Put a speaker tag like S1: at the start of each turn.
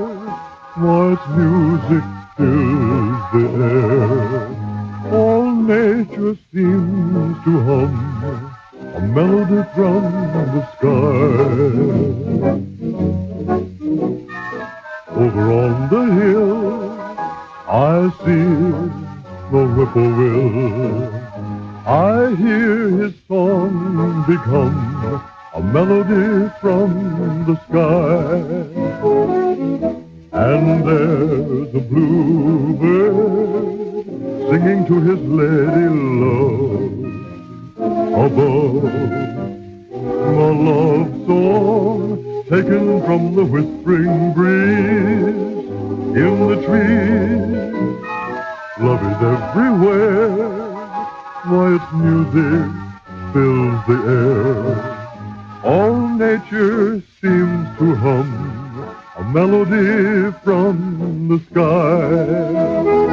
S1: why its music fills the air. All nature seems to hum a melody from the sky. Over on the hill, I see the whippoorwill. I hear his song become a melody from the sky. And there's a bluebird singing to his lady love above. A love song taken from the whispering breeze in the trees. Love is everywhere, why its music fills the air. All nature seems to hum a melody from the sky.